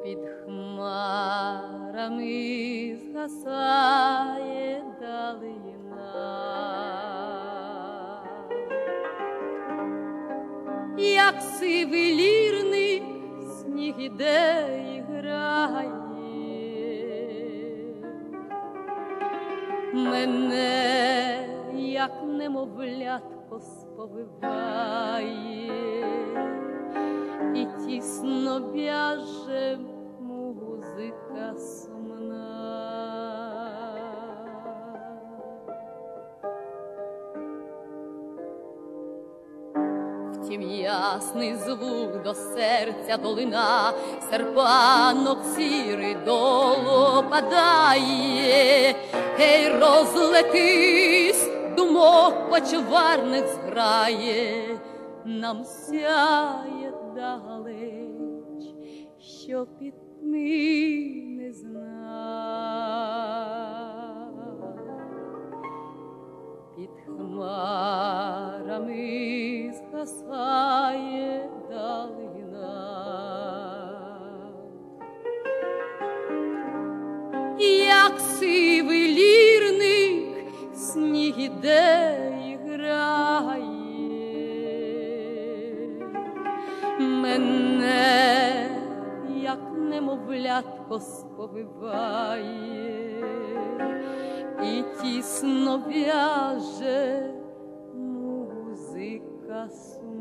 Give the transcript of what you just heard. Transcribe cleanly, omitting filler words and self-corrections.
Під хмарами згасає далина, як сивий лірник сніг іде і грає. Мене, як немовлятко, сповиває, і тісно в'яже музика сумна. Втім, ясний звук до серця долина, серпанок сірий долу падає. Гей, розлетись, думок почварник зграє, нам сяє далеч, що пітьми не зна. Під хмарами згасає далина, як сивий лірник сніг іде і грає. Мене, як немовлятко, сповиває, і тісно в'яже музика сумна.